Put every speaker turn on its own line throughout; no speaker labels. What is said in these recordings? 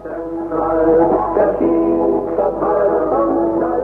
Der Schicksal vom Schall.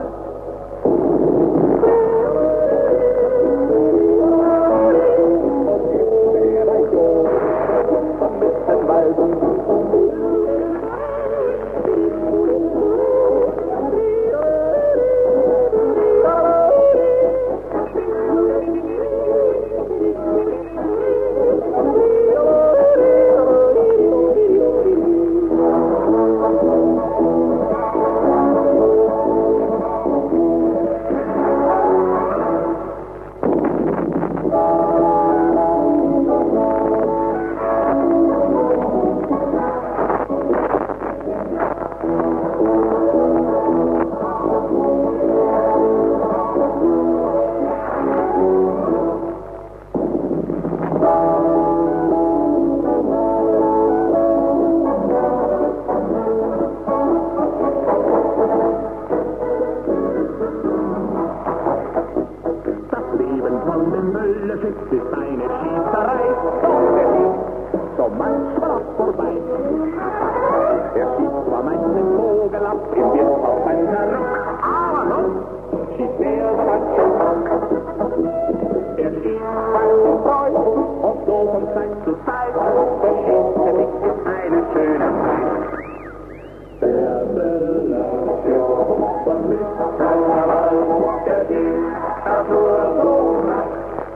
Es ist eine Schießerei, doch der Sieg so manchmal vorbei. Er schießt zwar meinen Vogel ab, im Wind auf seinen Ruck, aber noch schießt er so manchen. Er schießt weit und treu und so von Zeit zu Zeit, der schießt mich in eine schöne Zeit. Der Bella von Mitterwald, der geht nur so nach.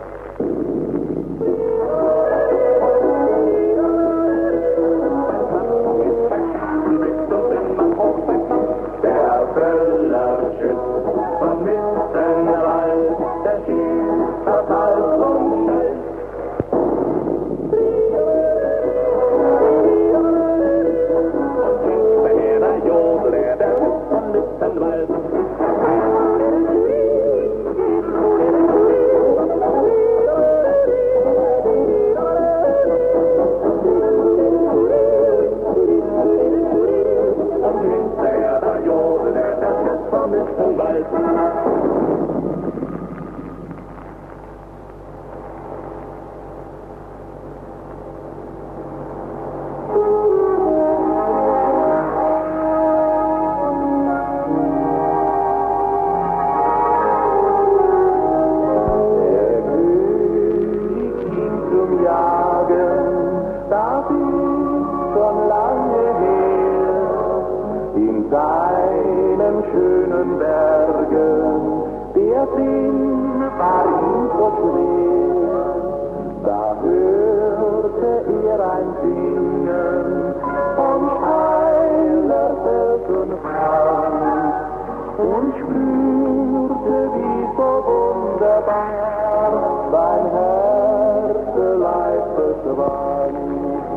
Seinen schönen Bergen, der Sinn war ihm so schwer. Da hörte er ein Singen vom heiler Felsenfrau und spürte, wie so wunderbar sein Herzeleid verschwand.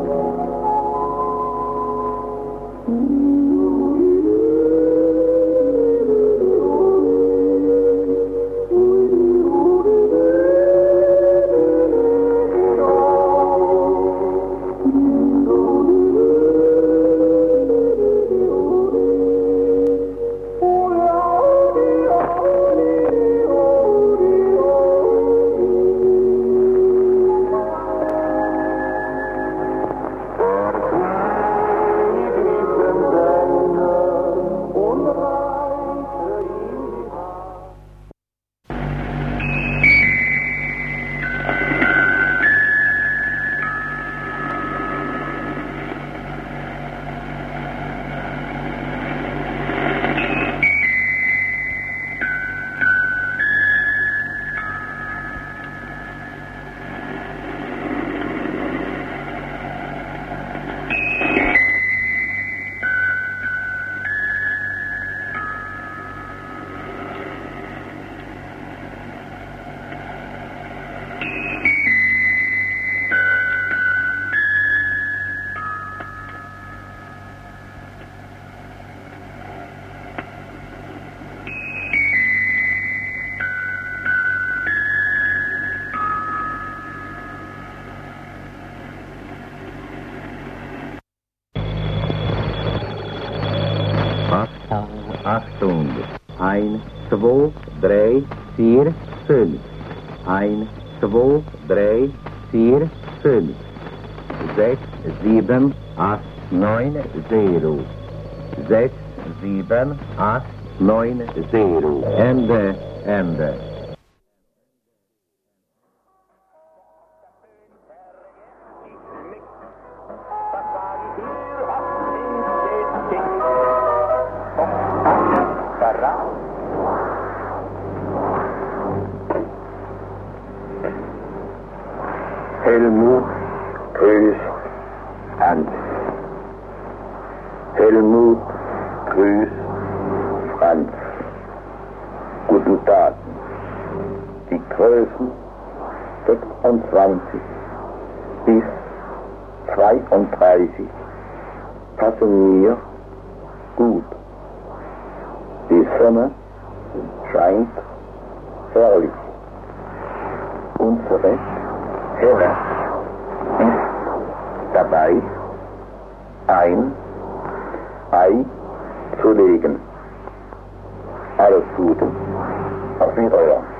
Achtung, 1, 2, 3, 4, 5. 1, 2, 3, 4, 5. 6, 7, 8, 9, 0. 6, 7, 8, 9, 0. Ende.
Helmut grüßt Hans. Helmut grüßt Franz. Guten Tag. Die Größen 26 bis 32 passen mir gut. Die Sonne scheint herrlich. Unsere Herr ist dabei, ein Ei zu legen. Alles Gute. Auf Wiedersehen.